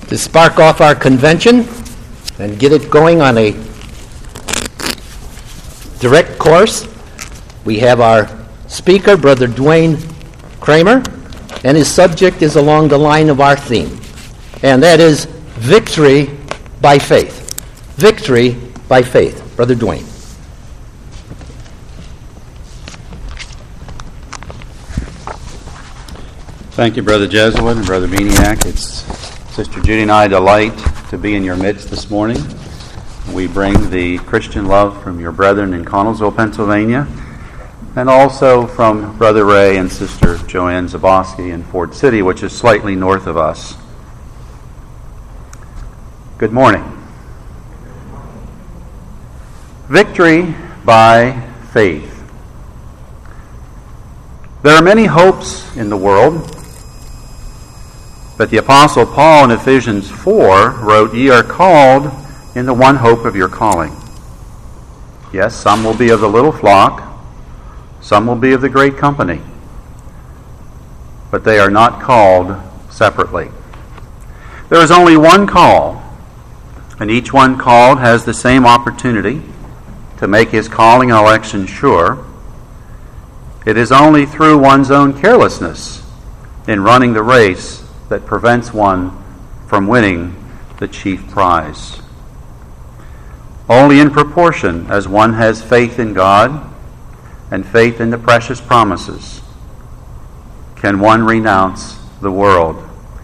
To spark off our convention and get it going on a direct course, we have our speaker, Brother Dwayne Kramer, and his subject is along the line of our theme, and that is victory by faith. Victory by faith. Brother Dwayne. Thank you, Brother Jesuit and Brother Beniak. It's Sister Judy and I delight to be in your midst this morning. We bring the Christian love from your brethren in Connellsville, Pennsylvania, and also from Brother Ray and Sister Joanne Zaboski in Ford City, which is slightly north of us. Good morning. Victory by faith. There are many hopes in the world, but the Apostle Paul in Ephesians 4 wrote, "Ye are called in the one hope of your calling." Yes, some will be of the little flock, some will be of the great company, but they are not called separately. There is only one call, and each one called has the same opportunity to make his calling and election sure. It is only through one's own carelessness in running the race that prevents one from winning the chief prize. Only in proportion as one has faith in God and faith in the precious promises can one renounce the world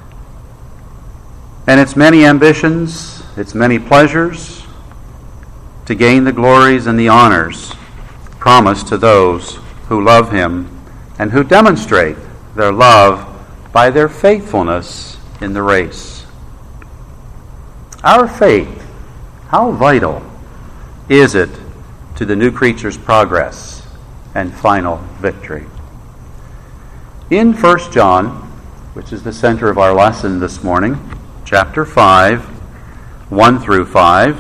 and its many ambitions, its many pleasures, to gain the glories and the honors promised to those who love Him and who demonstrate their love by their faithfulness in the race. Our faith, how vital is it to the new creature's progress and final victory? In 1 John, which is the center of our lesson this morning, chapter 5, 1 through 5,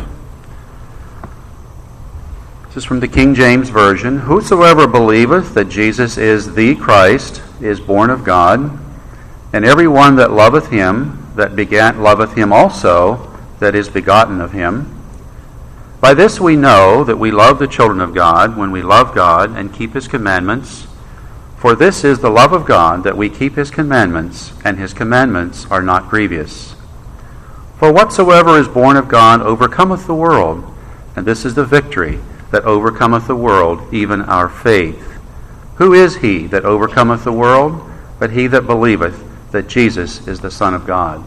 this is from the King James Version, "Whosoever believeth that Jesus is the Christ is born of God, and every one that loveth him that begat loveth him also that is begotten of him. By this we know that we love the children of God, when we love God and keep his commandments. For this is the love of God, that we keep his commandments, and his commandments are not grievous. For whatsoever is born of God overcometh the world, and this is the victory that overcometh the world, even our faith. Who is he that overcometh the world? But he that believeth that Jesus is the Son of God."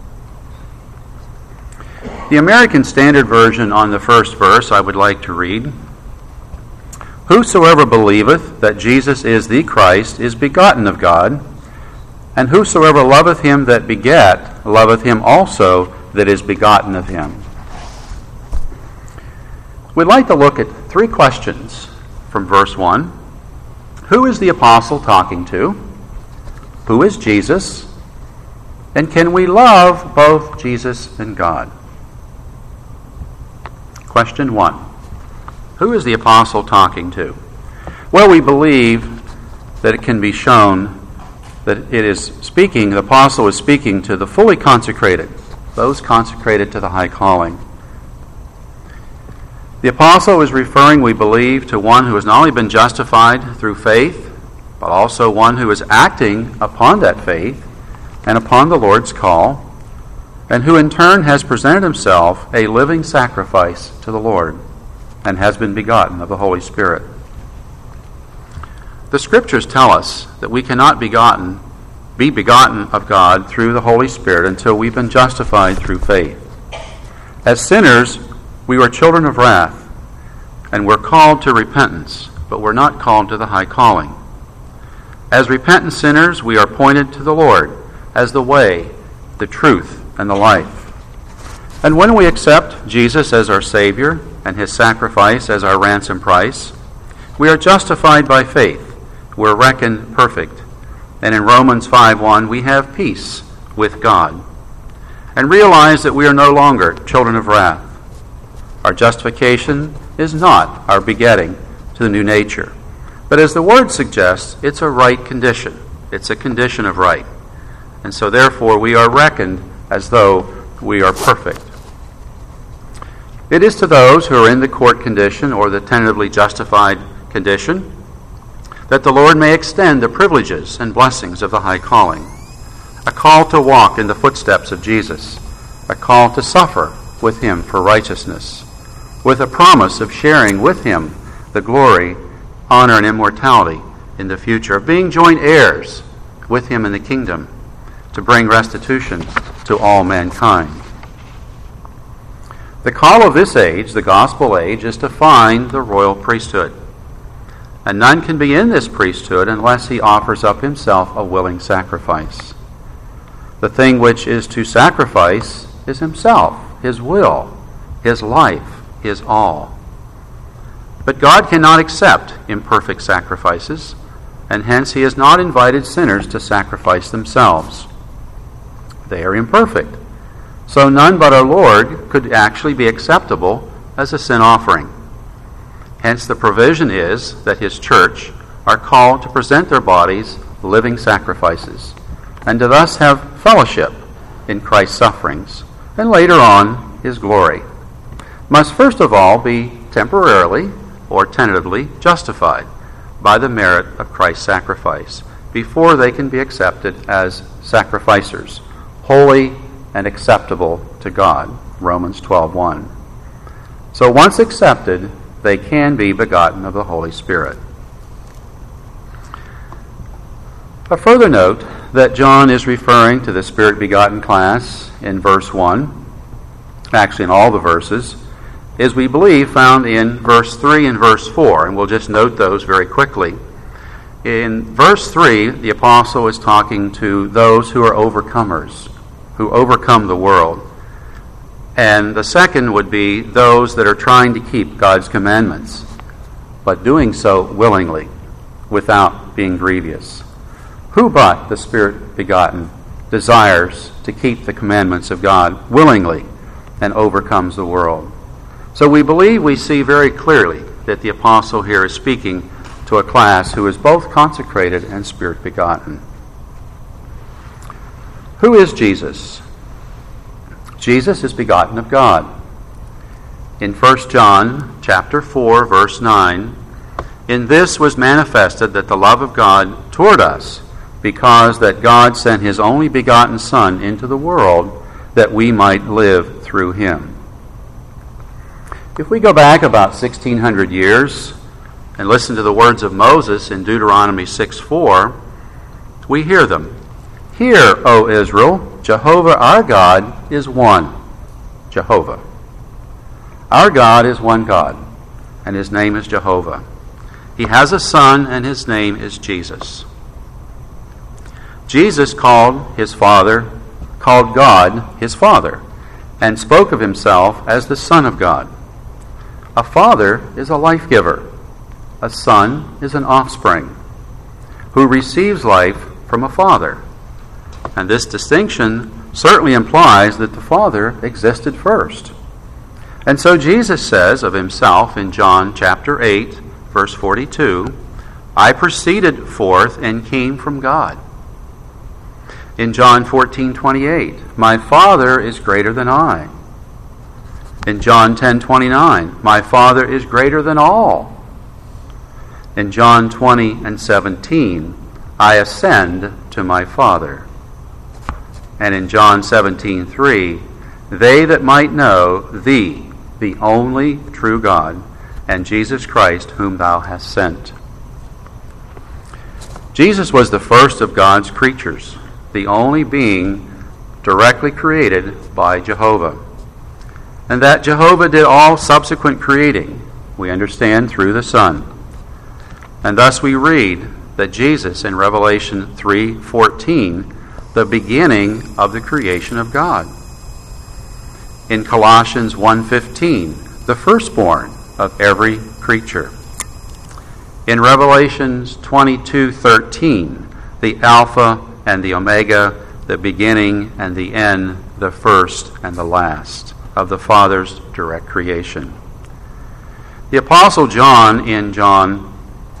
The American Standard Version on the first verse I would like to read. "Whosoever believeth that Jesus is the Christ is begotten of God, and whosoever loveth him that begat loveth him also that is begotten of him." We'd like to look at three questions from verse 1. Who is the apostle talking to? Who is Jesus? And can we love both Jesus and God? Question 1. Who is the apostle talking to? Well, we believe that it can be shown that it is speaking, the apostle is speaking to the fully consecrated, those consecrated to the high calling. The apostle is referring, we believe, to one who has not only been justified through faith, but also one who is acting upon that faith and upon the Lord's call, and who in turn has presented himself a living sacrifice to the Lord and has been begotten of the Holy Spirit. The Scriptures tell us that we cannot be begotten of God through the Holy Spirit until we've been justified through faith. As sinners, we were children of wrath, and we're called to repentance, but we're not called to the high calling. As repentant sinners, we are pointed to the Lord as the way, the truth, and the life. And when we accept Jesus as our Savior and his sacrifice as our ransom price, we are justified by faith. We're reckoned perfect. And in Romans 5:1, we have peace with God and realize that we are no longer children of wrath. Our justification is not our begetting to the new nature. But as the word suggests, it's a right condition. It's a condition of right. And so therefore we are reckoned as though we are perfect. It is to those who are in the court condition or the tentatively justified condition that the Lord may extend the privileges and blessings of the high calling. A call to walk in the footsteps of Jesus, a call to suffer with him for righteousness, with a promise of sharing with him the glory, honor, and immortality in the future, of being joint heirs with him in the kingdom, to bring restitution to all mankind. The call of this age, the gospel age, is to find the royal priesthood. And none can be in this priesthood unless he offers up himself a willing sacrifice. The thing which is to sacrifice is himself, his will, his life, his all. But God cannot accept imperfect sacrifices, and hence he has not invited sinners to sacrifice themselves. They are imperfect, so none but our Lord could actually be acceptable as a sin offering. Hence the provision is that his church are called to present their bodies living sacrifices, and to thus have fellowship in Christ's sufferings, and later on his glory, must first of all be temporarily or tentatively justified by the merit of Christ's sacrifice before they can be accepted as sacrificers, holy and acceptable to God, Romans 12:1. So once accepted, they can be begotten of the Holy Spirit. A further note that John is referring to the Spirit-begotten class in verse 1, actually in all the verses, is, we believe, found in verse 3 and verse 4, and we'll just note those very quickly. In verse 3, the apostle is talking to those who are overcomers, who overcome the world. And the second would be those that are trying to keep God's commandments, but doing so willingly, without being grievous. Who but the Spirit-begotten desires to keep the commandments of God willingly and overcomes the world? So we believe we see very clearly that the apostle here is speaking to a class who is both consecrated and Spirit-begotten. Who is Jesus? Jesus is begotten of God. In 1 John chapter 4, verse 9, "In this was manifested that the love of God toward us, because that God sent his only begotten Son into the world, that we might live through him." If we go back about 1,600 years and listen to the words of Moses in Deuteronomy 6:4, we hear them. "Hear, O Israel, Jehovah our God is one." Jehovah. Our God is one God, and his name is Jehovah. He has a son, and his name is Jesus. Jesus called God his Father, and spoke of himself as the Son of God. A father is a life giver. A son is an offspring who receives life from a father. And this distinction certainly implies that the Father existed first. And so Jesus says of himself in John chapter 8, verse 42, "I proceeded forth and came from God." In John 14:28, "My Father is greater than I." In John 10:29, "My Father is greater than all." In John 20:17, "I ascend to my Father." And in John 17:3, "They that might know thee, the only true God, and Jesus Christ, whom thou hast sent." Jesus was the first of God's creatures, the only being directly created by Jehovah. And that Jehovah did all subsequent creating, we understand through the Son. And thus we read that Jesus in Revelation 3:14, the beginning of the creation of God. In Colossians 1:15, the firstborn of every creature. In Revelations 22:13, the Alpha and the Omega, the beginning and the end, the first and the last of the Father's direct creation. The Apostle John in John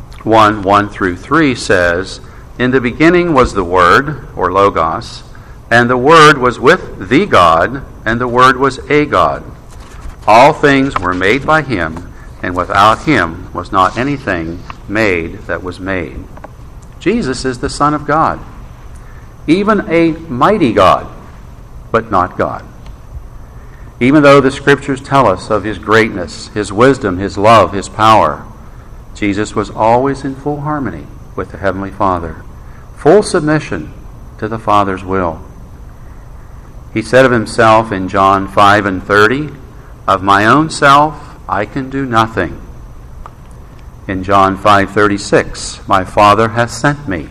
1:1-3 says, "In the beginning was the Word," or Logos, And the Word was with the God, and the Word was a God. All things were made by him, and without him was not anything made that was made. Jesus is the Son of God, even a mighty God, but not God. Even though the Scriptures tell us of his greatness, his wisdom, his love, his power, Jesus was always in full harmony with the Heavenly Father, full submission to the Father's will. He said of himself in John 5:30, "Of my own self I can do nothing." In John 5:36, "My Father hath sent me."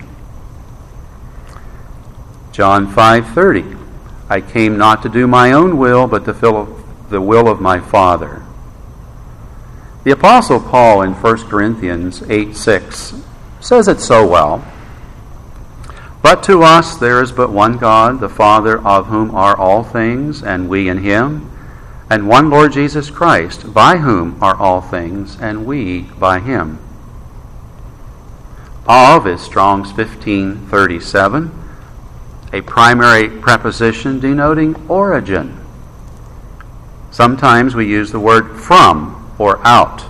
John 5:30, "I came not to do my own will, but to fulfill the will of my Father." The Apostle Paul in 1 Corinthians 8:6 says it so well. "But to us there is but one God, the Father, of whom are all things, and we in him, and one Lord Jesus Christ, by whom are all things, and we by him." Of is Strong's 1537, a primary preposition denoting origin. Sometimes we use the word from or out.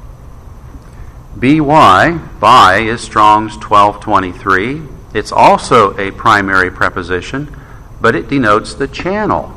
By is Strong's 1223. It's also a primary preposition, but it denotes the channel.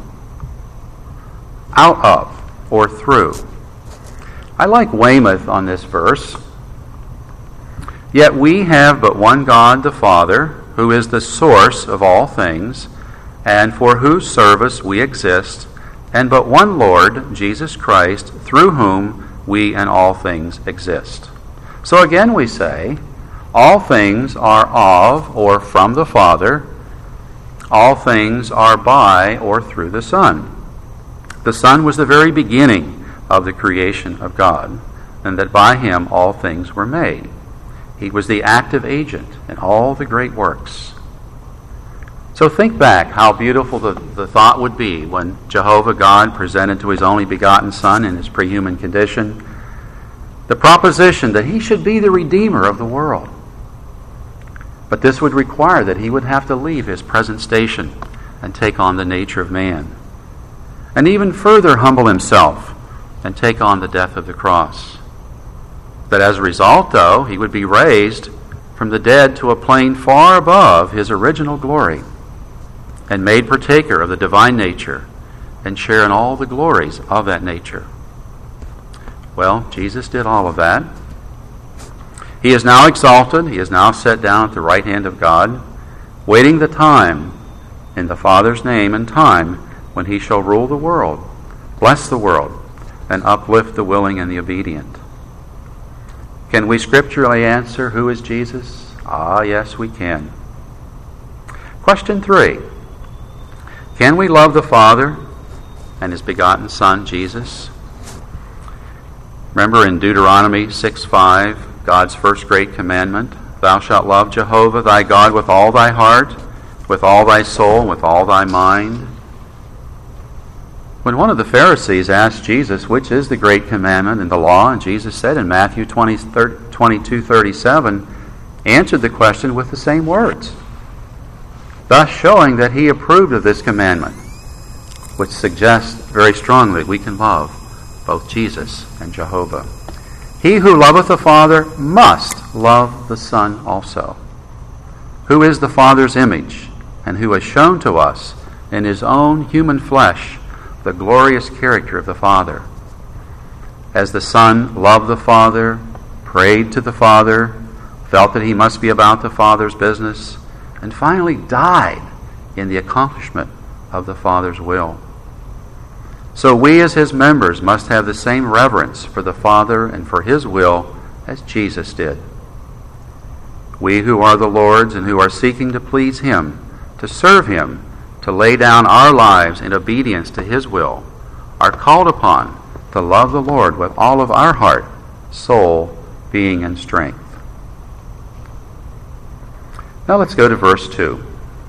Out of or through. I like Weymouth on this verse. "Yet we have but one God the Father, who is the source of all things, and for whose service we exist, and but one Lord, Jesus Christ, through whom we and all things exist." So again we say, all things are of or from the Father, all things are by or through the Son. The Son was the very beginning of the creation of God, and that by him all things were made. He was the active agent in all the great works. So think back how beautiful the thought would be when Jehovah God presented to his only begotten Son in his pre-human condition the proposition that he should be the Redeemer of the world. But this would require that he would have to leave his present station and take on the nature of man, and even further humble himself and take on the death of the cross. That as a result, though, he would be raised from the dead to a plane far above his original glory and made partaker of the divine nature and share in all the glories of that nature. Well, Jesus did all of that. He is now exalted. He is now set down at the right hand of God, waiting the time in the Father's name and time when he shall rule the world, bless the world, and uplift the willing and the obedient. Can we scripturally answer, who is Jesus? Ah, yes, we can. Question 3. Can we love the Father and his begotten Son, Jesus? Remember in Deuteronomy 6:5, God's first great commandment, "Thou shalt love Jehovah thy God with all thy heart, with all thy soul, with all thy mind." When one of the Pharisees asked Jesus, which is the great commandment in the law, and Jesus said in Matthew 22:37, answered the question with the same words, thus showing that he approved of this commandment, which suggests very strongly we can love both Jesus and Jehovah. He who loveth the Father must love the Son also, who is the Father's image, and who has shown to us in his own human flesh the glorious character of the Father. As the Son loved the Father, prayed to the Father, felt that he must be about the Father's business, and finally died in the accomplishment of the Father's will. So we as his members must have the same reverence for the Father and for his will as Jesus did. We who are the Lord's and who are seeking to please him, to serve him, to lay down our lives in obedience to his will, are called upon to love the Lord with all of our heart, soul, being, and strength. Now let's go to verse 2.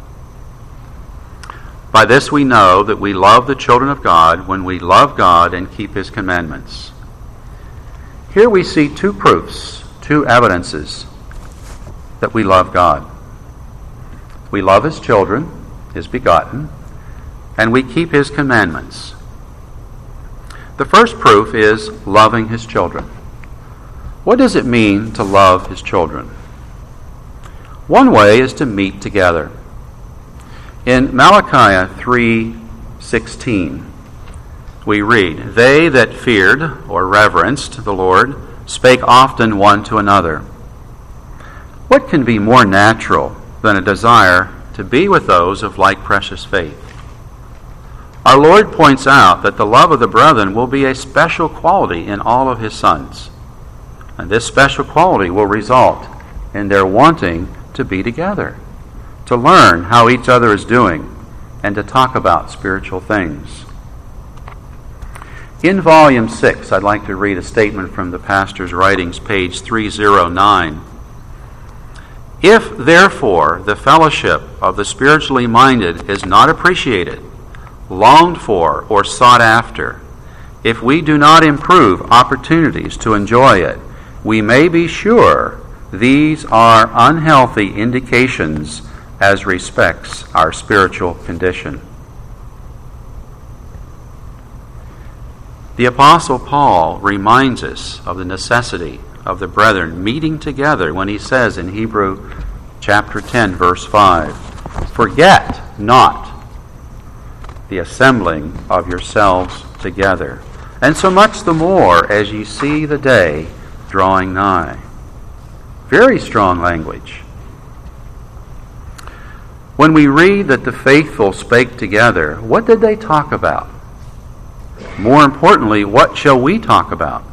By this we know that we love the children of God when we love God and keep his commandments. Here we see two proofs, two evidences that we love God. We love his children his begotten, and we keep his commandments. The first proof is loving his children. What does it mean to love his children? One way is to meet together. In Malachi 3:16, we read, "They that feared or reverenced the Lord spake often one to another." What can be more natural than a desire to be with those of like precious faith? Our Lord points out that the love of the brethren will be a special quality in all of his sons. And this special quality will result in their wanting to be together, to learn how each other is doing, and to talk about spiritual things. In Volume 6, I'd like to read a statement from the pastor's writings, page 309. "If, therefore, the fellowship of the spiritually minded is not appreciated, longed for, or sought after, if we do not improve opportunities to enjoy it, we may be sure these are unhealthy indications as respects our spiritual condition." The Apostle Paul reminds us of the necessity of the brethren meeting together when he says in Hebrews chapter 10, verse 5, "Forget not the assembling of yourselves together, and so much the more as ye see the day drawing nigh." Very strong language. When we read that the faithful spake together, what did they talk about? More importantly, what shall we talk about?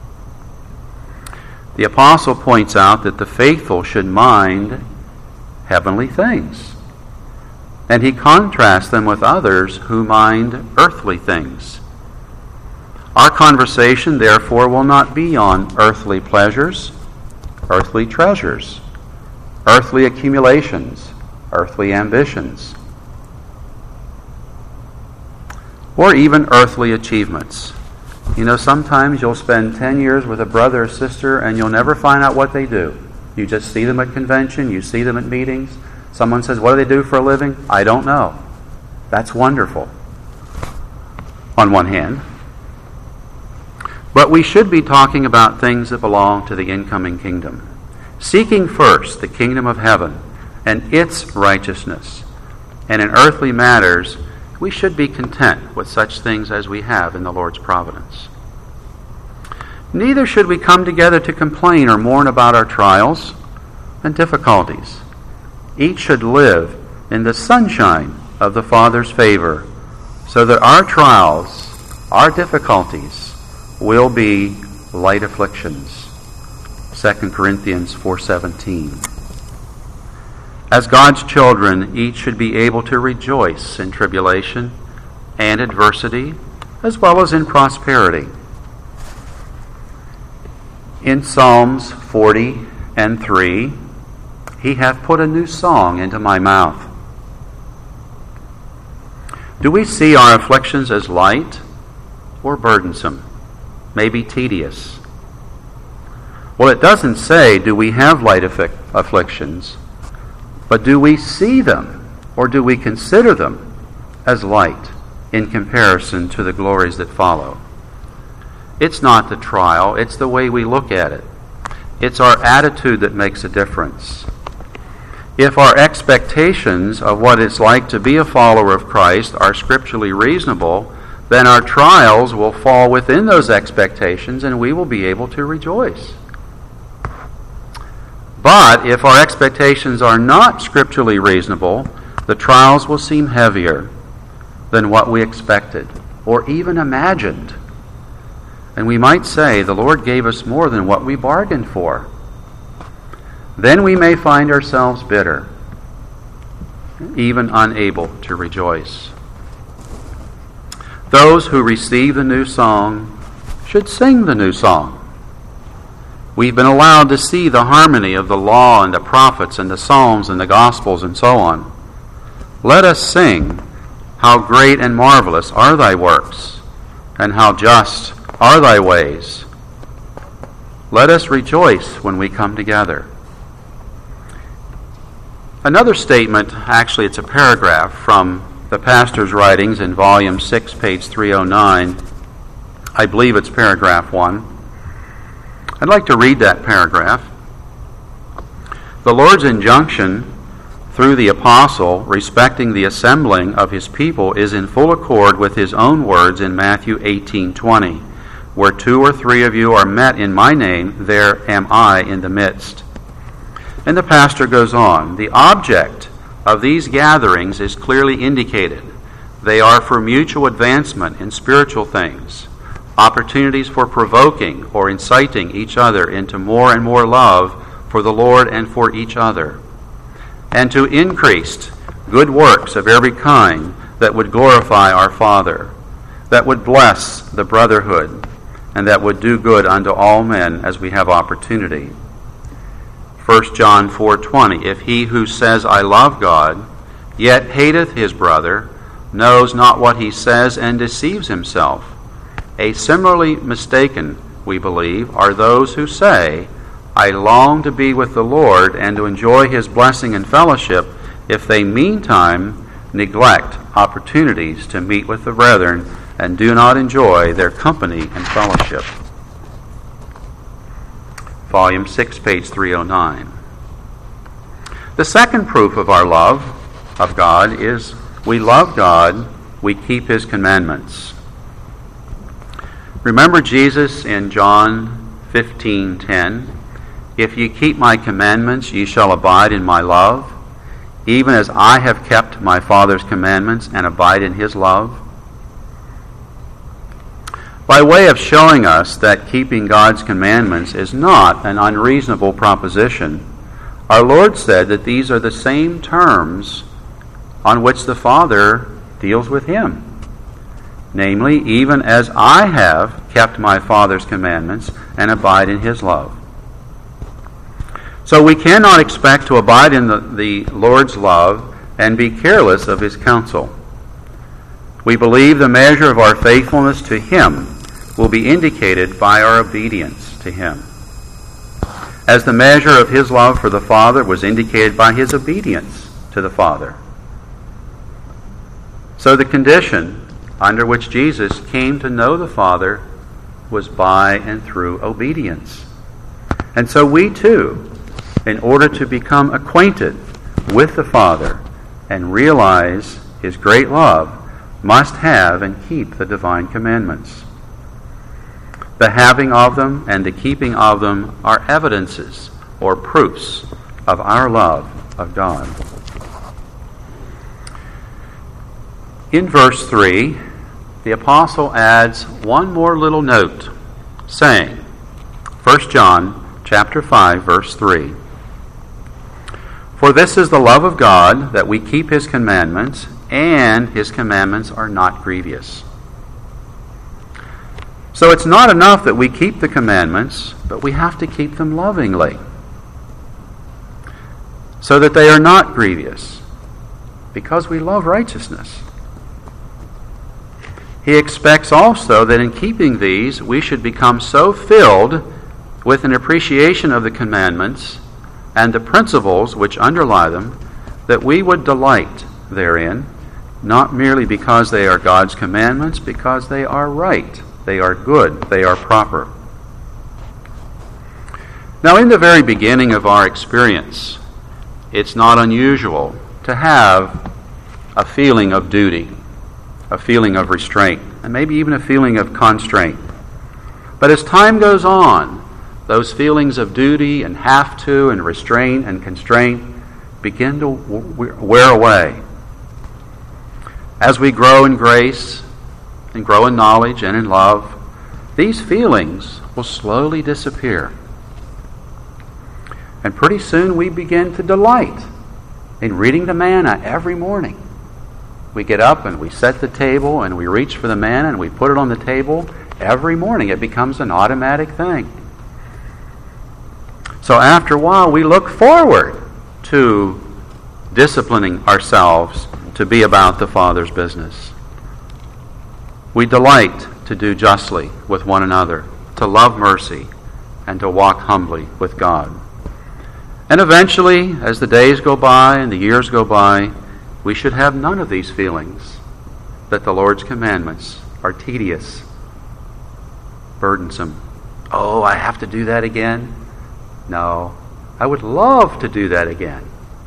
The apostle points out that the faithful should mind heavenly things, and he contrasts them with others who mind earthly things. Our conversation, therefore, will not be on earthly pleasures, earthly treasures, earthly accumulations, earthly ambitions, or even earthly achievements. You know, sometimes you'll spend 10 years with a brother or sister and you'll never find out what they do. You just see them at convention, you see them at meetings. Someone says, "What do they do for a living?" I don't know. That's wonderful, on one hand. But we should be talking about things that belong to the incoming kingdom. Seeking first the kingdom of heaven and its righteousness. And in earthly matters, we should be content with such things as we have in the Lord's providence. Neither should we come together to complain or mourn about our trials and difficulties. Each should live in the sunshine of the Father's favor, so that our trials, our difficulties, will be light afflictions. 2 Corinthians 4:17. As God's children, each should be able to rejoice in tribulation and adversity, as well as in prosperity. In Psalms 40:3, "He hath put a new song into my mouth." Do we see our afflictions as light or burdensome, maybe tedious? Well, it doesn't say, do we have light afflictions, but do we see them, or do we consider them as light in comparison to the glories that follow? It's not the trial, it's the way we look at it. It's our attitude that makes a difference. If our expectations of what it's like to be a follower of Christ are scripturally reasonable, then our trials will fall within those expectations and we will be able to rejoice. But if our expectations are not scripturally reasonable, the trials will seem heavier than what we expected or even imagined. And we might say, the Lord gave us more than what we bargained for. Then we may find ourselves bitter, even unable to rejoice. Those who receive the new song should sing the new song. We've been allowed to see the harmony of the law and the prophets and the Psalms and the Gospels and so on. Let us sing, "How great and marvelous are thy works, and how just are thy ways." Let us rejoice when we come together. Another statement, actually it's a paragraph from the pastor's writings in volume 6, page 309. I believe it's paragraph 1. I'd like to read that paragraph. The Lord's injunction through the apostle respecting the assembling of his people is in full accord with his own words in Matthew 18:20, where 2 or 3 of you are met in my name, there am I in the midst. And the pastor goes on, the object of these gatherings is clearly indicated. They are for mutual advancement in spiritual things, opportunities for provoking or inciting each other into more and more love for the Lord and for each other, and to increase good works of every kind that would glorify our Father, that would bless the brotherhood, and that would do good unto all men as we have opportunity. 1 John 4:20, if he who says, I love God, yet hateth his brother, knows not what he says and deceives himself. A similarly mistaken, we believe, are those who say, I long to be with the Lord and to enjoy his blessing and fellowship, if they meantime neglect opportunities to meet with the brethren and do not enjoy their company and fellowship. Volume 6, page 309. The second proof of our love of God is we love God, we keep his commandments. Remember Jesus in John 15:10, if ye keep my commandments, ye shall abide in my love, even as I have kept my Father's commandments and abide in his love. By way of showing us that keeping God's commandments is not an unreasonable proposition, our Lord said that these are the same terms on which the Father deals with him. Namely, even as I have kept my Father's commandments and abide in his love. So we cannot expect to abide in the Lord's love and be careless of his counsel. We believe the measure of our faithfulness to him will be indicated by our obedience to him, as the measure of his love for the Father was indicated by his obedience to the Father. So the condition under which Jesus came to know the Father was by and through obedience. And so we too, in order to become acquainted with the Father and realize his great love, must have and keep the divine commandments. The having of them and the keeping of them are evidences or proofs of our love of God. In verse 3, the apostle adds one more little note, saying, 1 John chapter 5, verse 3, for this is the love of God, that we keep his commandments, and his commandments are not grievous. So it's not enough that we keep the commandments, but we have to keep them lovingly, so that they are not grievous, because we love righteousness. He expects also that in keeping these, we should become so filled with an appreciation of the commandments and the principles which underlie them, that we would delight therein, not merely because they are God's commandments, because they are right, they are good, they are proper. Now, in the very beginning of our experience, it's not unusual to have a feeling of duty, a feeling of restraint, and maybe even a feeling of constraint. But as time goes on, those feelings of duty and have to and restraint and constraint begin to wear away. As we grow in grace and grow in knowledge and in love, these feelings will slowly disappear. And pretty soon we begin to delight in reading the manna every morning. We get up and we set the table and we reach for the manna and we put it on the table every morning. It becomes an automatic thing. So after a while, we look forward to disciplining ourselves to be about the Father's business. We delight to do justly with one another, to love mercy, and to walk humbly with God. And eventually, as the days go by and the years go by, we should have none of these feelings that the Lord's commandments are tedious, burdensome. Oh, I have to do that again? No, I would love to do that again.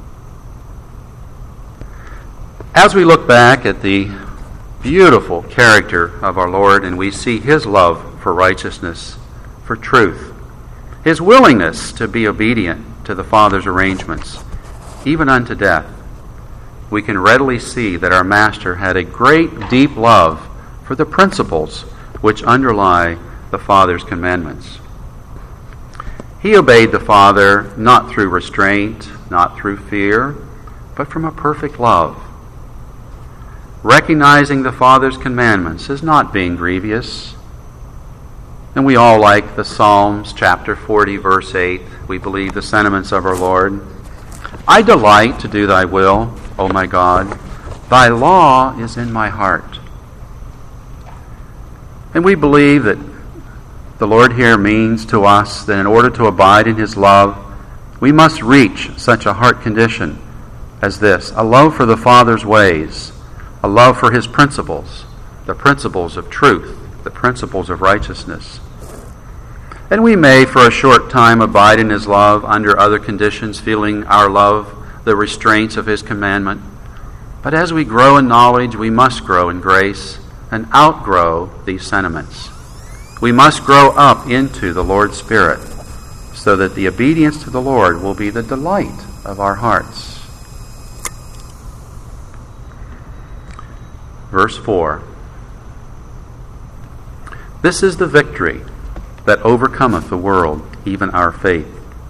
As we look back at the beautiful character of our Lord and we see His love for righteousness, for truth, His willingness to be obedient to the Father's arrangements, even unto death, we can readily see that our Master had a great, deep love for the principles which underlie the Father's commandments. He obeyed the Father not through restraint, not through fear, but from a perfect love. Recognizing the Father's commandments as not being grievous. And we all like the Psalms, chapter 40, verse 8. We believe the sentiments of our Lord. I delight to do thy will, O my God. Thy law is in my heart. And we believe that the Lord here means to us that in order to abide in His love, we must reach such a heart condition as this, a love for the Father's ways, a love for His principles, the principles of truth, the principles of righteousness. And we may for a short time abide in His love under other conditions, feeling our love the restraints of His commandment. But as we grow in knowledge, we must grow in grace and outgrow these sentiments. We must grow up into the Lord's Spirit so that the obedience to the Lord will be the delight of our hearts. Verse 4. This is the victory that overcometh the world, even our faith.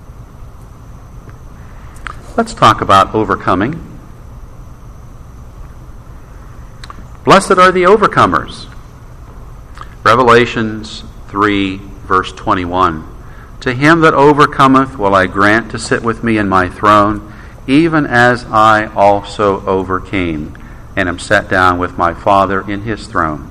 Let's talk about overcoming. Blessed are the overcomers. Revelations 3, verse 21. To him that overcometh will I grant to sit with me in my throne, even as I also overcame, and am set down with my Father in His throne.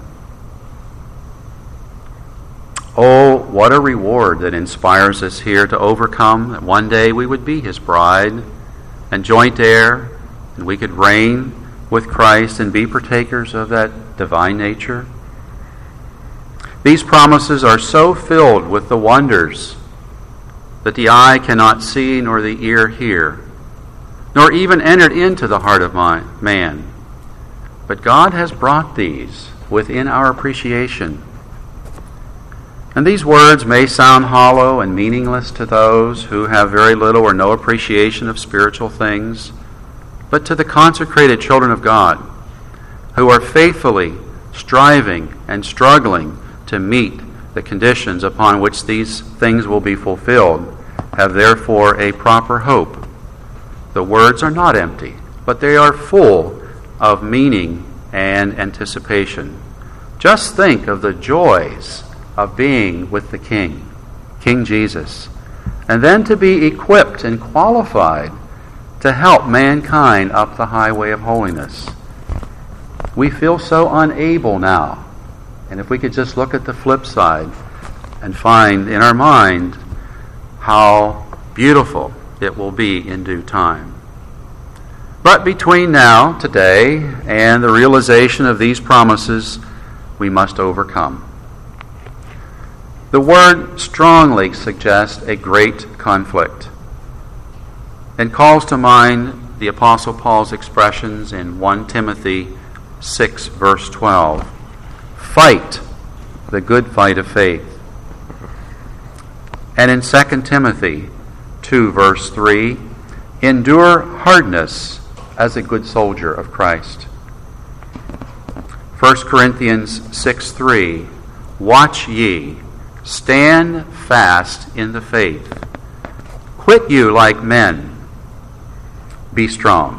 Oh, what a reward that inspires us here to overcome, that one day we would be His bride and joint heir, and we could reign with Christ and be partakers of that divine nature. These promises are so filled with the wonders that the eye cannot see nor the ear hear, nor even entered into the heart of man. But God has brought these within our appreciation. And these words may sound hollow and meaningless to those who have very little or no appreciation of spiritual things, but to the consecrated children of God, who are faithfully striving and struggling to meet the conditions upon which these things will be fulfilled, have therefore a proper hope. The words are not empty, but they are full of meaning and anticipation. Just think of the joys of being with the King, King Jesus, and then to be equipped and qualified to help mankind up the highway of holiness. We feel so unable now, and if we could just look at the flip side and find in our mind how beautiful it will be in due time. But between now, today, and the realization of these promises, we must overcome. The word strongly suggests a great conflict and calls to mind the Apostle Paul's expressions in 1 Timothy 6, verse 12. Fight the good fight of faith. And in 2 Timothy 2, verse 3, endure hardness as a good soldier of Christ. 1 Corinthians 6, 3, watch ye, stand fast in the faith. Quit you like men. Be strong.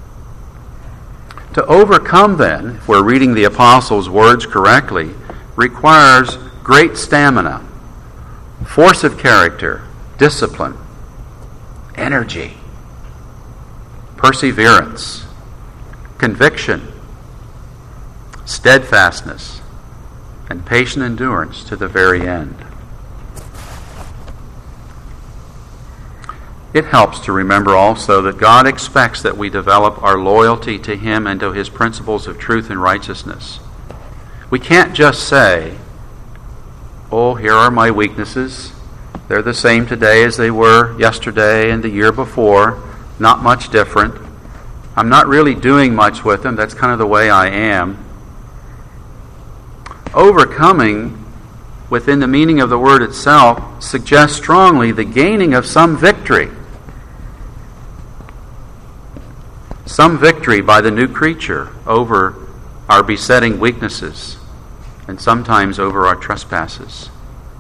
To overcome, then, if we're reading the apostles' words correctly, requires great stamina, force of character, discipline, energy, perseverance, conviction, steadfastness, and patient endurance to the very end. it helps to remember also that God expects that we develop our loyalty to Him and to His principles of truth and righteousness. We can't just say, oh, here are my weaknesses. They're the same today as they were yesterday and the year before. Not much different. I'm not really doing much with them. That's kind of the way I am. Overcoming, within the meaning of the word itself, suggests strongly the gaining of some victory. Some victory by the new creature over our besetting weaknesses and sometimes over our trespasses.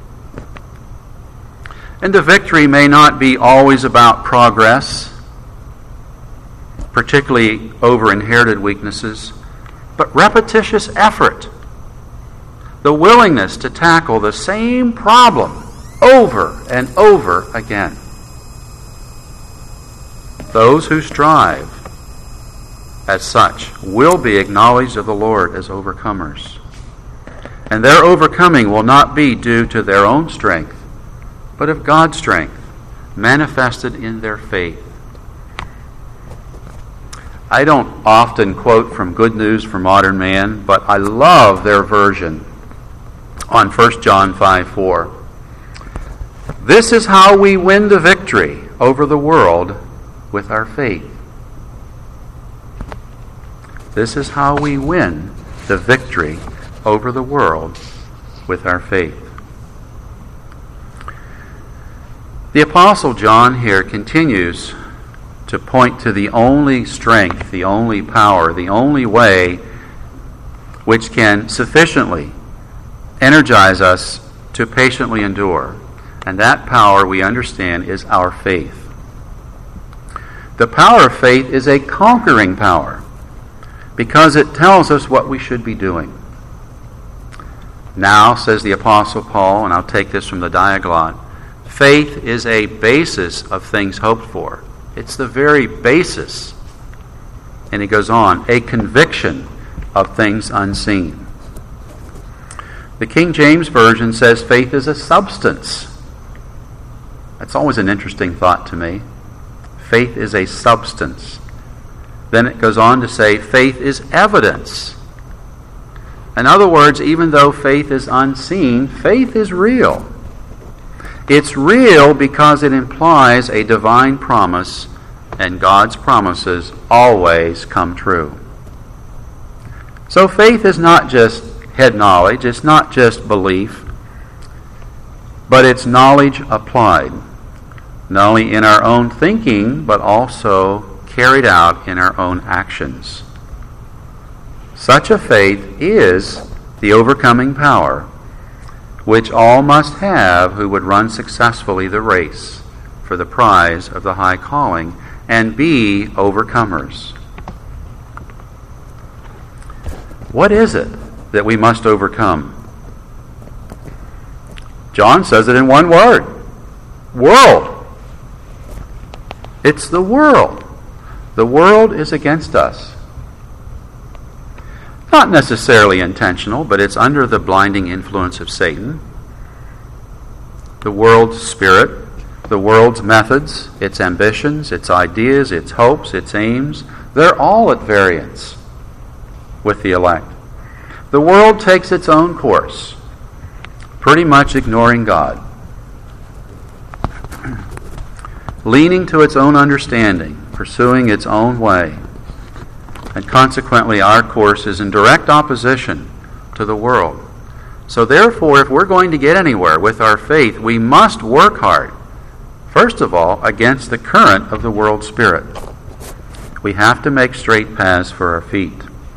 And the victory may not be always about progress, particularly over inherited weaknesses, but repetitious effort. The willingness to tackle the same problem over and over again. Those who strive as such will be acknowledged of the Lord as overcomers. And their overcoming will not be due to their own strength, but of God's strength, manifested in their faith. I don't often quote from Good News for Modern Man, but I love their version on 1 John 5:4. This is how we win the victory over the world with our faith. This is how we win the victory over the world with our faith. The Apostle John here continues to point to the only strength, the only power, the only way which can sufficiently energize us to patiently endure. And that power, we understand, is our faith. The power of faith is a conquering power because it tells us what we should be doing. Now, says the Apostle Paul, and I'll take this from the Diaglott, faith is a basis of things hoped for. It's the very basis. And he goes on, a conviction of things unseen. The King James Version says faith is a substance. That's always an interesting thought to me. Faith is a substance. Then it goes on to say faith is evidence. In other words, even though faith is unseen, faith is real. It's real because it implies a divine promise, and God's promises always come true. So faith is not just head knowledge, it's not just belief, but it's knowledge applied, not only in our own thinking, but also carried out in our own actions. Such a faith is the overcoming power which all must have who would run successfully the race for the prize of the high calling and be overcomers. What is it that we must overcome? John says it in one word. World. It's the world. The world is against us. Not necessarily intentional, but it's under the blinding influence of Satan. The world's spirit, the world's methods, its ambitions, its ideas, its hopes, its aims, they're all at variance with the elect. The world takes its own course, pretty much ignoring God, leaning to its own understanding, pursuing its own way. And consequently, our course is in direct opposition to the world. So therefore, if we're going to get anywhere with our faith, we must work hard, first of all, against the current of the world spirit. We have to make straight paths for our feet.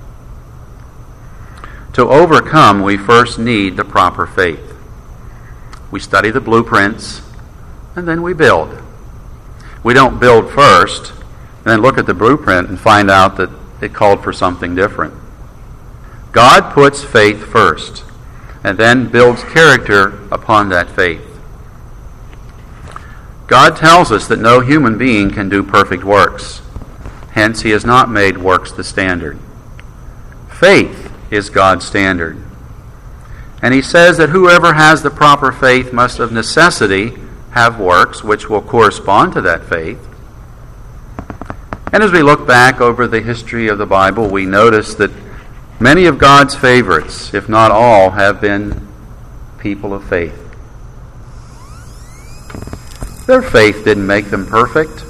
To overcome, we first need the proper faith. We study the blueprints, and then we build. We don't build first, and then look at the blueprint and find out that it called for something different. God puts faith first, and then builds character upon that faith. God tells us that no human being can do perfect works. Hence, He has not made works the standard. Faith is God's standard. And He says that whoever has the proper faith must of necessity have works which will correspond to that faith. And as we look back over the history of the Bible, we notice that many of God's favorites, if not all, have been people of faith. Their faith didn't make them perfect,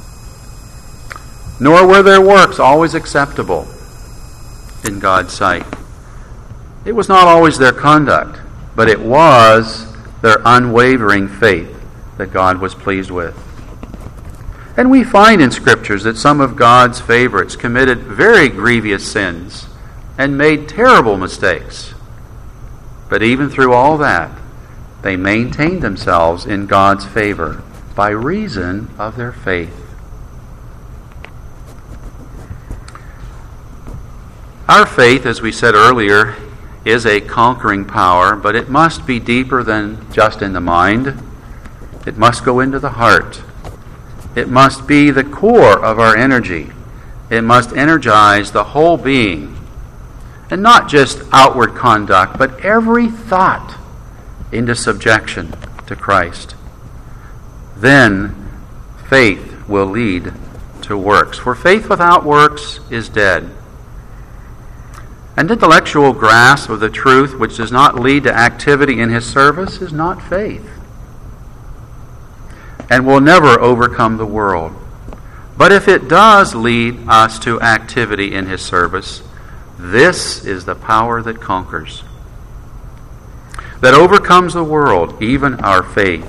nor were their works always acceptable in God's sight. It was not always their conduct, but it was their unwavering faith that God was pleased with. And we find in Scriptures that some of God's favorites committed very grievous sins and made terrible mistakes. But even through all that, they maintained themselves in God's favor by reason of their faith. Our faith, as we said earlier, is a conquering power, but it must be deeper than just in the mind. It must go into the heart. It must be the core of our energy. It must energize the whole being. And not just outward conduct, but every thought into subjection to Christ. Then faith will lead to works. For faith without works is dead. An intellectual grasp of the truth which does not lead to activity in His service is not faith, and will never overcome the world. But if it does lead us to activity in His service, this is the power that conquers, that overcomes the world, even our faith.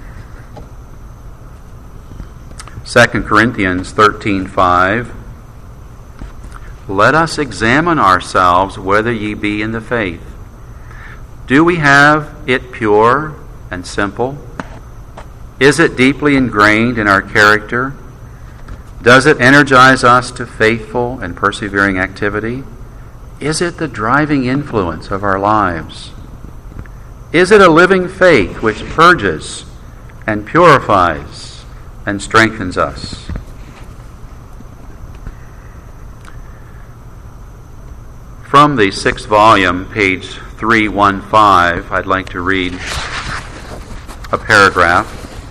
2 Corinthians 13:5. Let us examine ourselves whether ye be in the faith. Do we have it pure and simple? Is it deeply ingrained in our character? Does it energize us to faithful and persevering activity? Is it the driving influence of our lives? Is it a living faith which purges and purifies and strengthens us? From the 6th volume, page 315, I'd like to read a paragraph.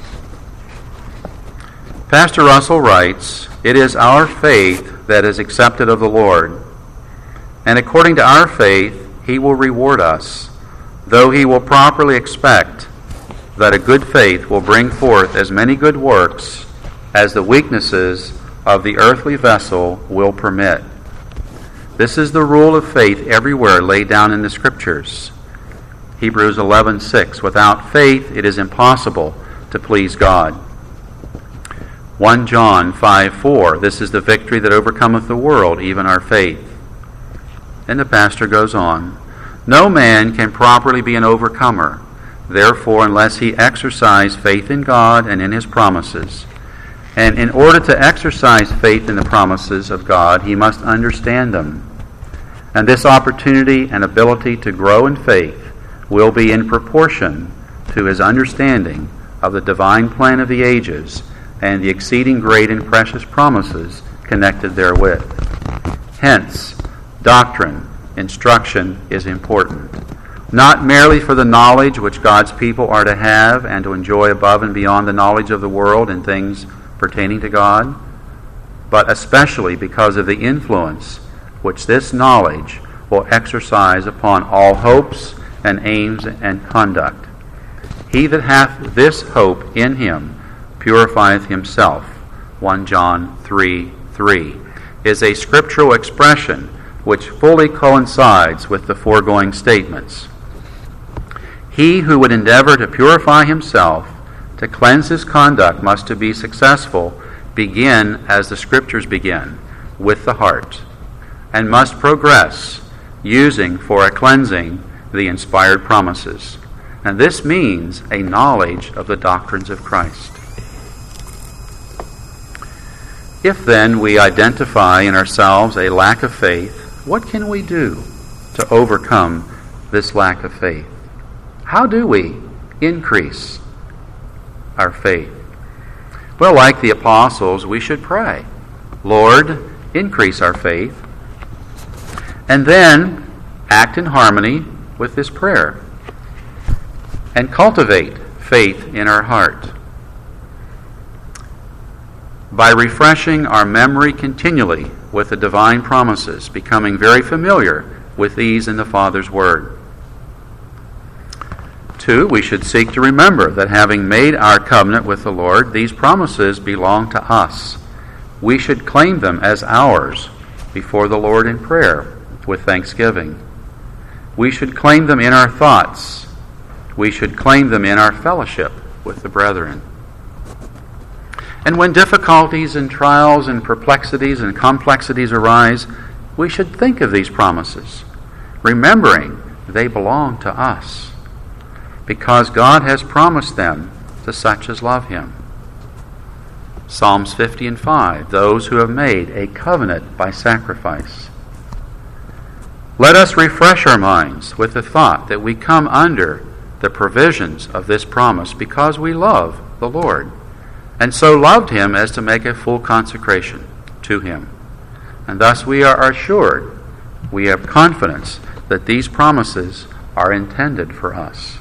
Pastor Russell writes, "It is our faith that is accepted of the Lord, and according to our faith He will reward us, though He will properly expect that a good faith will bring forth as many good works as the weaknesses of the earthly vessel will permit." This is the rule of faith everywhere laid down in the Scriptures. Hebrews 11:6, without faith it is impossible to please God. 1 John 5:4, this is the victory that overcometh the world, even our faith. And the pastor goes on, no man can properly be an overcomer. Therefore, unless he exercise faith in God and in His promises, and in order to exercise faith in the promises of God, he must understand them. And this opportunity and ability to grow in faith will be in proportion to his understanding of the divine plan of the ages and the exceeding great and precious promises connected therewith. Hence, doctrine, instruction is important, not merely for the knowledge which God's people are to have and to enjoy above and beyond the knowledge of the world and things pertaining to God, but especially because of the influence which this knowledge will exercise upon all hopes and aims and conduct. He that hath this hope in him purifieth himself, 1 John 3:3, is a scriptural expression which fully coincides with the foregoing statements. He who would endeavor to purify himself, to cleanse his conduct, must to be successful begin as the Scriptures begin, with the heart, and must progress, using for a cleansing the inspired promises. And this means a knowledge of the doctrines of Christ. If then we identify in ourselves a lack of faith, what can we do to overcome this lack of faith? How do we increase our faith? Well, like the apostles, we should pray, Lord, increase our faith, and then act in harmony with this prayer and cultivate faith in our heart. By refreshing our memory continually with the divine promises, becoming very familiar with these in the Father's Word. 2, we should seek to remember that having made our covenant with the Lord, these promises belong to us. We should claim them as ours before the Lord in prayer with thanksgiving. We should claim them in our thoughts. We should claim them in our fellowship with the brethren. And when difficulties and trials and perplexities and complexities arise, we should think of these promises, remembering they belong to us, because God has promised them to such as love Him. Psalms 50 and 5, those who have made a covenant by sacrifice. Let us refresh our minds with the thought that we come under the provisions of this promise because we love the Lord, and so loved Him as to make a full consecration to Him. And thus we are assured, we have confidence that these promises are intended for us.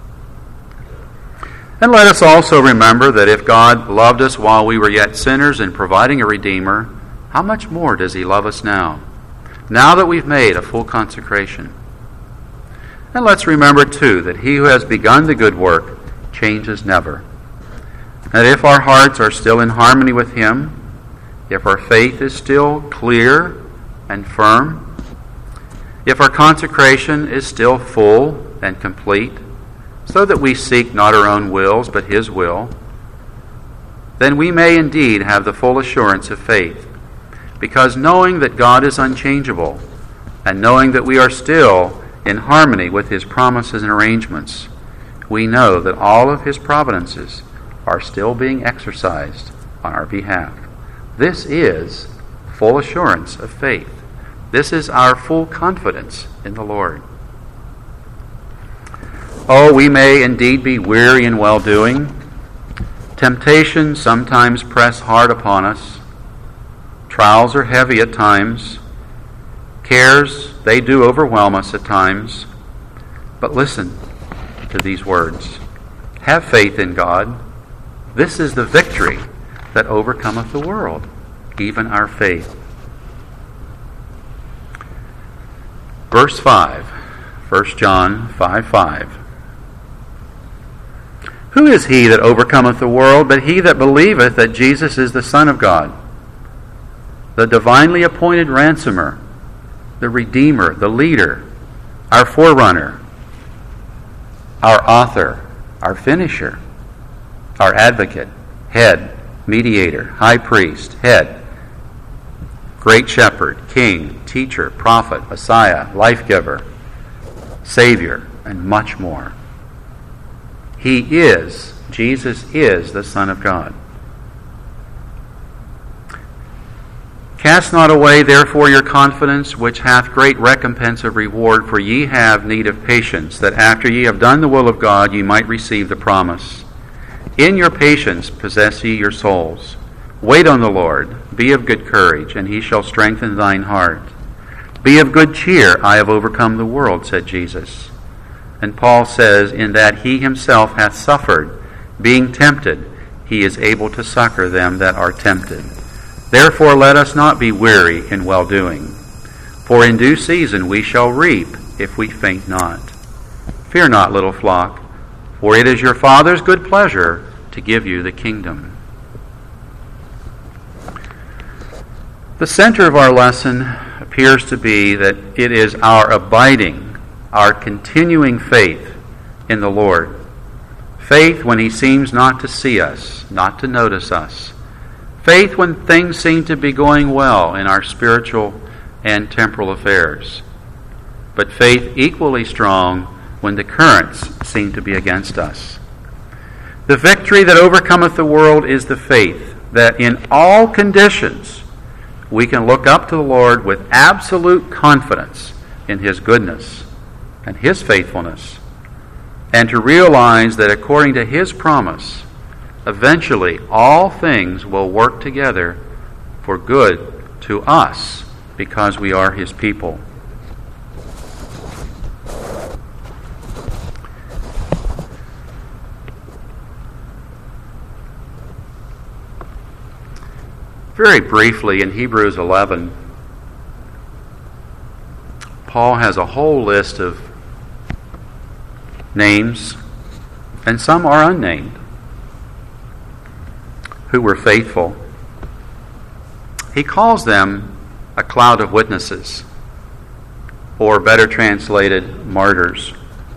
And let us also remember that if God loved us while we were yet sinners in providing a Redeemer, how much more does He love us now that we've made a full consecration? And let's remember, too, that He who has begun the good work changes never. And if our hearts are still in harmony with Him, if our faith is still clear and firm, if our consecration is still full and complete, so that we seek not our own wills but His will, then we may indeed have the full assurance of faith, because knowing that God is unchangeable, and knowing that we are still in harmony with His promises and arrangements, we know that all of His providences are still being exercised on our behalf. This is full assurance of faith. This is our full confidence in the Lord. Oh, we may indeed be weary in well-doing. Temptations sometimes press hard upon us. Trials are heavy at times. Cares, they do overwhelm us at times. But listen to these words. Have faith in God. This is the victory that overcometh the world, even our faith. Verse 5, 1 John 5:5. Who is he that overcometh the world, but he that believeth that Jesus is the Son of God, the divinely appointed ransomer, the Redeemer, the leader, our forerunner, our author, our finisher, our advocate, head, mediator, high priest, head, great shepherd, king, teacher, prophet, Messiah, life-giver, Savior, and much more. Jesus is the Son of God. Cast not away therefore your confidence, which hath great recompense of reward, for ye have need of patience, that after ye have done the will of God, ye might receive the promise. In your patience possess ye your souls. Wait on the Lord, be of good courage, and He shall strengthen thine heart. Be of good cheer, I have overcome the world, said Jesus. And Paul says, in that He Himself hath suffered, being tempted, He is able to succor them that are tempted. Therefore let us not be weary in well-doing, for in due season we shall reap if we faint not. Fear not, little flock, for it is your Father's good pleasure to give you the kingdom. The center of our lesson appears to be that it is our abiding, our continuing faith in the Lord. Faith when He seems not to see us, not to notice us. Faith when things seem to be going well in our spiritual and temporal affairs. But faith equally strong when the currents seem to be against us. The victory that overcometh the world is the faith that in all conditions we can look up to the Lord with absolute confidence in His goodness and His faithfulness, and to realize that according to His promise, eventually all things will work together for good to us because we are His people. Very briefly, in Hebrews 11, Paul has a whole list of names, and some are unnamed, who were faithful. He calls them a cloud of witnesses, or better translated, martyrs.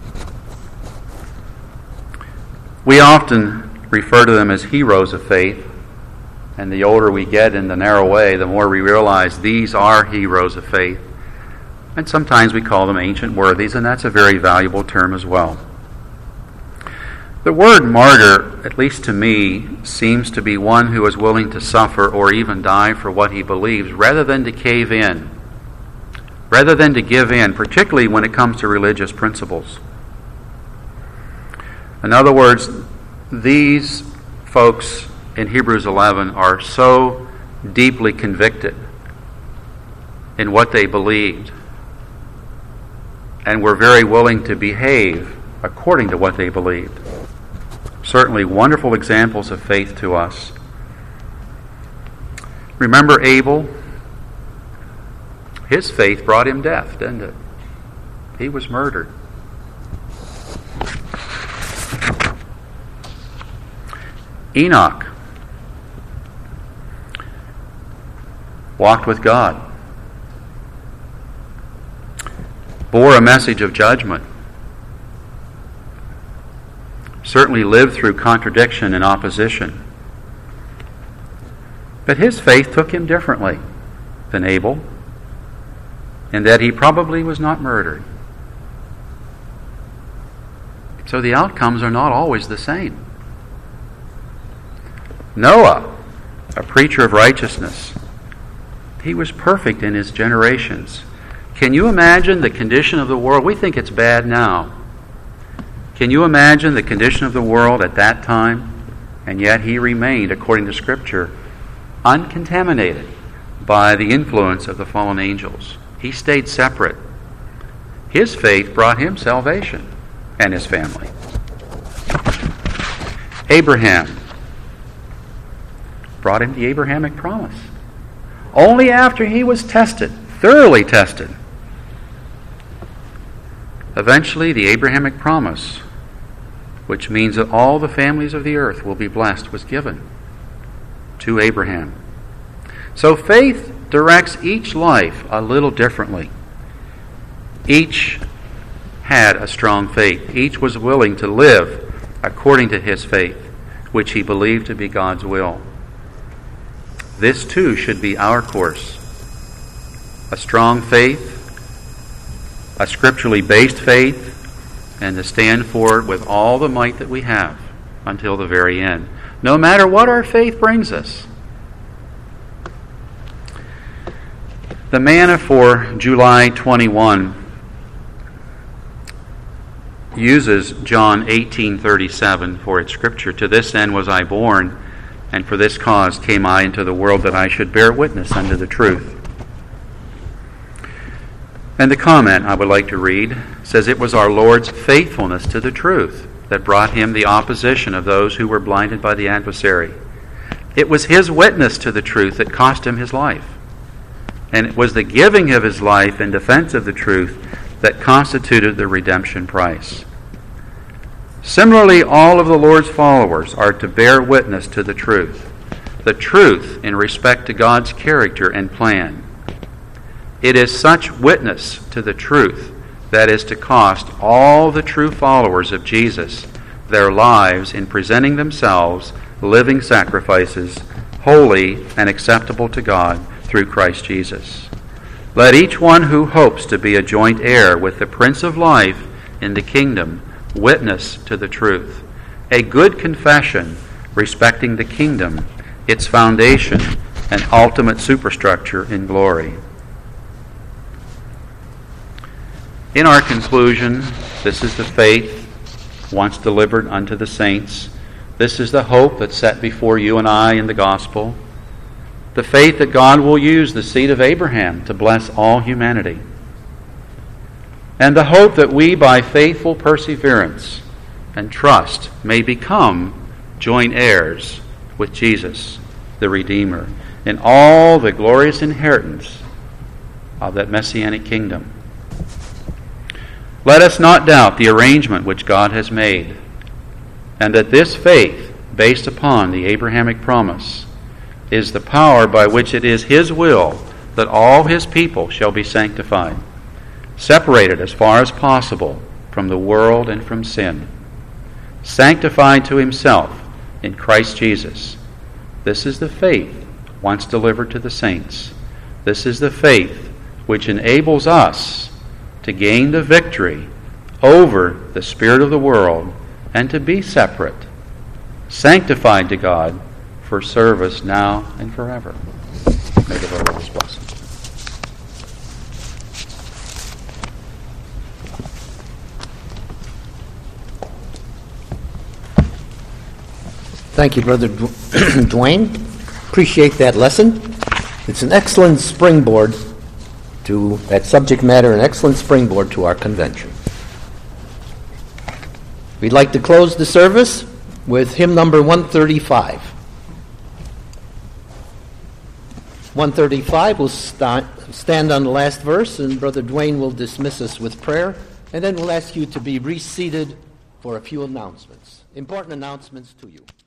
We often refer to them as heroes of faith, and the older we get in the narrow way, the more we realize these are heroes of faith. And sometimes we call them ancient worthies, and that's a very valuable term as well. The word martyr, at least to me, seems to be one who is willing to suffer or even die for what he believes, rather than to cave in, rather than to give in, particularly when it comes to religious principles. In other words, these folks in Hebrews 11 are so deeply convicted in what they believed, and were very willing to behave according to what they believed. Certainly wonderful examples of faith to us. Remember Abel? His faith brought him death, didn't it? He was murdered. Enoch walked with God, bore a message of judgment, certainly lived through contradiction and opposition. But his faith took him differently than Abel, in that he probably was not murdered. So the outcomes are not always the same. Noah, a preacher of righteousness, he was perfect in his generations. Can you imagine the condition of the world? We think it's bad now. Can you imagine the condition of the world at that time? And yet he remained, according to Scripture, uncontaminated by the influence of the fallen angels. He stayed separate. His faith brought him salvation and his family. Abraham brought him the Abrahamic promise. Only after he was tested, thoroughly tested. Eventually, the Abrahamic promise, which means that all the families of the earth will be blessed, was given to Abraham. So faith directs each life a little differently. Each had a strong faith. Each was willing to live according to his faith, which he believed to be God's will. This too should be our course. A strong faith, a scripturally based faith, and to stand for it with all the might that we have until the very end, no matter what our faith brings us. The manna for July 21 uses John 18:37 for its scripture. To this end was I born, and for this cause came I into the world, that I should bear witness unto the truth. And the comment I would like to read says, it was our Lord's faithfulness to the truth that brought him the opposition of those who were blinded by the adversary. It was his witness to the truth that cost him his life. And it was the giving of his life in defense of the truth that constituted the redemption price. Similarly, all of the Lord's followers are to bear witness to the truth in respect to God's character and plan. It is such witness to the truth that is to cost all the true followers of Jesus their lives in presenting themselves living sacrifices, holy and acceptable to God through Christ Jesus. Let each one who hopes to be a joint heir with the Prince of Life in the kingdom witness to the truth. A good confession respecting the kingdom, its foundation, and ultimate superstructure in glory. In our conclusion, this is the faith once delivered unto the saints. This is the hope that's set before you and I in the gospel. The faith that God will use the seed of Abraham to bless all humanity. And the hope that we, by faithful perseverance and trust, may become joint heirs with Jesus, the Redeemer. in all the glorious inheritance of that Messianic kingdom. Let us not doubt the arrangement which God has made, and that this faith, based upon the Abrahamic promise, is the power by which it is His will that all His people shall be sanctified, separated as far as possible from the world and from sin, sanctified to Himself in Christ Jesus. This is the faith once delivered to the saints. This is the faith which enables us to gain the victory over the spirit of the world and to be separate, sanctified to God for service now and forever. May the Lord bless us. Thank you, Brother Dwayne. Appreciate that lesson. It's an excellent springboard to that subject matter, an excellent springboard to our convention. We'd like to close the service with hymn number 135. 135 will stand on the last verse, and Brother Dwayne will dismiss us with prayer, and then we'll ask you to be reseated for a few announcements, important announcements to you.